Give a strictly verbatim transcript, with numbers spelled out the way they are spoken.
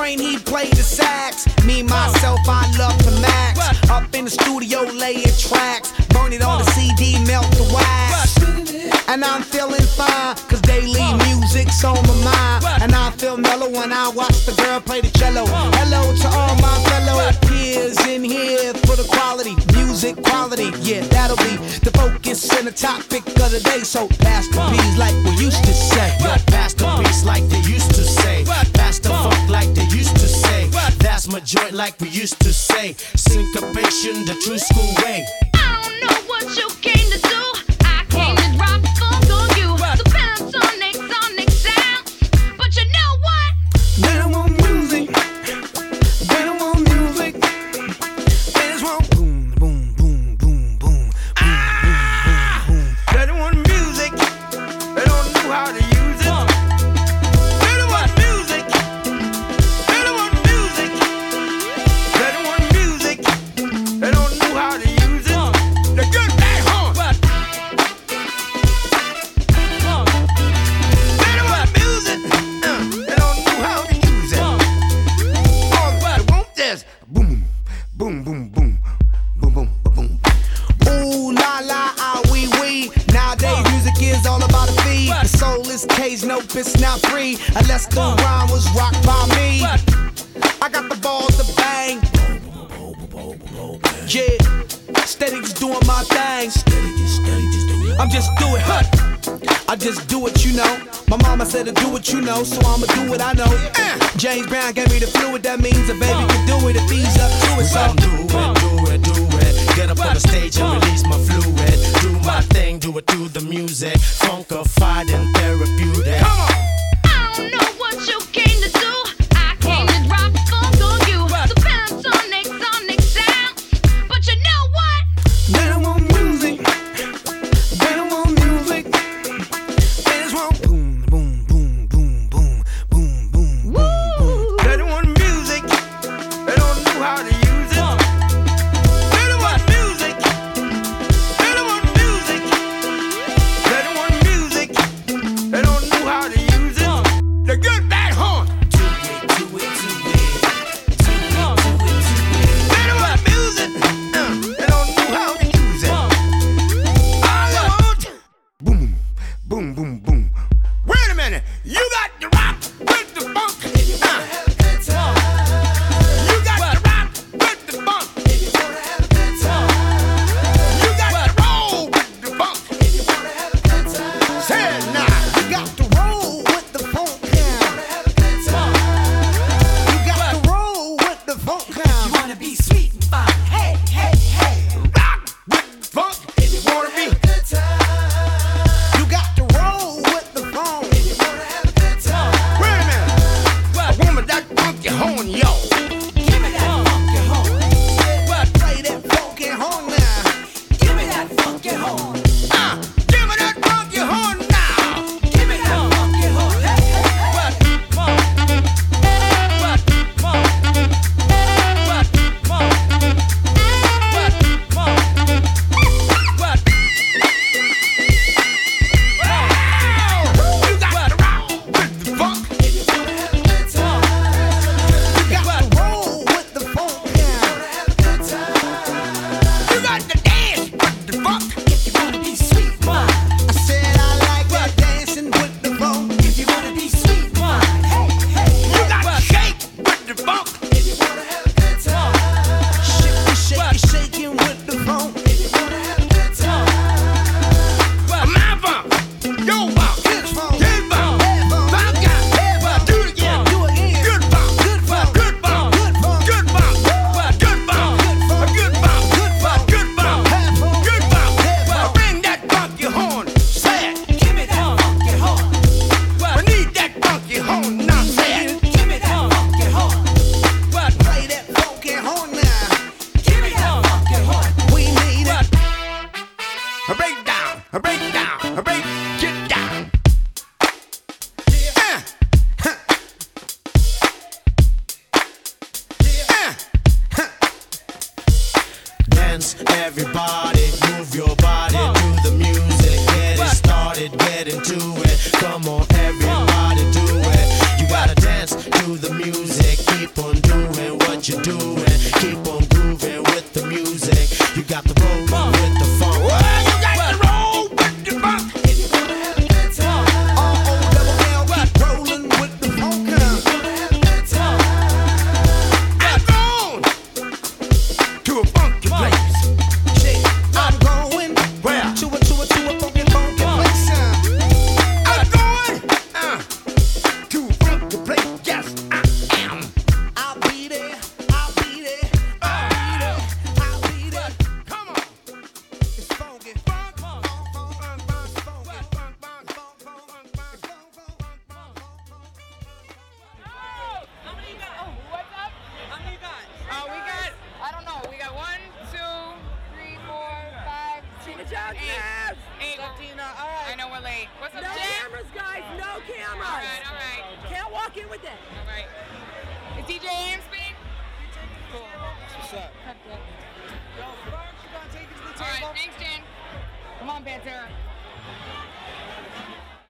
Coltrane, he played the sax. Me, myself, I love the max. Up in the studio, laying tracks. Burn it on the C D, melt the wax. And I'm feeling fine, cause daily music's on my mind. And I feel mellow when I watch the girl play the cello. Hello to all my fellow peers in here for the quality, music quality. Yeah, that'll be the focus and the topic of the day. So pass the beats like we used to say. Yo, pass the beats like they used to say. Pass the funk like they used to say. That's my joint like we used to say. Syncopation, the true school way. I don't know what you came to do. I came to drop funk on you. So Panasonic, sonic sounds. But you know what? They don't want music. They don't want music. They just want boom, boom, boom, boom, boom, ah! boom, boom, boom. They don't want music. They don't know how to use it. They don't want music. They don't want music. They don't want music. They don't know how to use it. The good bad horn. They don't want music. Uh, they don't know how to use it. All they want is boom, boom, boom, boom, boom, boom, boom. Ooh la la, ah wee wee. Nowadays music is all about a fee. The soul is caged, nope, it's not free unless the rhyme was rocked by me. I got the balls to bang. Yeah, steady just doing my thing. I'm just doing, huh? I just do what you know. My mama said to do what you know, so I'ma do what I know. Uh, James Brown gave me the fluid, that means a baby can do it if he's up to it. So do it, do it, do it. Get up on the stage and release my fluid. Do my thing, do it through the music. Funkified and therapeutic. come on. I don't know what you came to do. I came to drop funk on you. So Panasonic, sonic sounds. But you know what? They don't want music. They don't want music. They just want boom, boom, boom, boom, boom, boom, boom, boom, boom. They don't want music. They don't know how to use it. They don't want music. They don't want music. They don't want music. They don't know how to use it. The good bad horn. Do it, do it, do it. Do it, do it, do it. They don't want music. Uh, they don't know how to use it. All I want. Boom, boom, boom, boom. Wait a minute. You got the rock with the funk. Uh. You got the rock with the funk. You got the roll with the funk. Say it now. You got the roll with the funk. You got the roll with the funk. You wanna be sweet and fine. Hey, hey, hey. Rock with the funk. If you wanna be. You got to roll with the phone. Wait a minute. A woman that funky horn, yo. Give me that funky horn. Play that funky horn now. Give me that funky horn. Uh, give me that funky horn now. Give me that funky horn. Hey, hey, hey. You got to rock with the funk. You got to roll with the funk. You got to dance with the funk. If you wanna be sweet, fine. I said I like that dancing with the funk. If you wanna be sweet, fine. Hey, hey, You got to shake with the funk. if you wanna have a good time. Shake, shake, shaking with the funk. If you wanna have a good time. My funk, your funk, his funk, his funk, funk guy, funk. Do it again, do it again. Good funk, good funk, good funk, good funk, good funk, good funk, good funk, good funk, good funk, good funk. Bring that funky horn, say it. Give me that funky horn. I need that funky horn now, say it. Give me that funky horn. Play that funky horn now. Give me that funky horn. We need it. A break down, a break down, a break, get down. Uh, huh. Uh, huh. Dance, everybody, move your body to the music. Get it started, get into it. Come on, everybody, do it. You gotta dance to the music. Hey, what's up, No Jen? cameras, guys. No cameras. All right, all right. Can't walk in with it. All right. Is D J Am speaking? Cool. What's up? Yo, Burke, you gonna take it to the table? All right, thanks, Jen. Come on, Pantera.